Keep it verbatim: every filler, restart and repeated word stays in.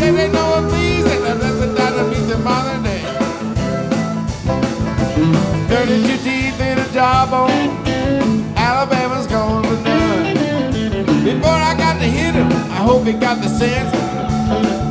say they know what please, and that's a dollar means in modern day. thirty-two teeth in a jawbone, Alabama's gone for none. Before I got to hit him, I hope he got the sense